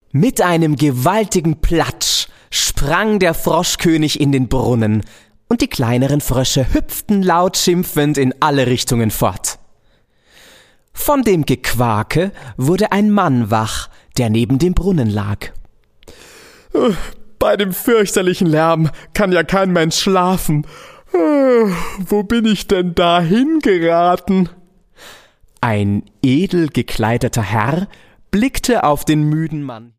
Mit einem gewaltigen Platsch sprang der Froschkönig in den Brunnen, und die kleineren Frösche hüpften laut schimpfend in alle Richtungen fort. Von dem Gequake wurde ein Mann wach, der neben dem Brunnen lag. Bei dem fürchterlichen Lärm kann ja kein Mensch schlafen. Wo bin ich denn da hingeraten? Ein edel gekleideter Herr blickte auf den müden Mann.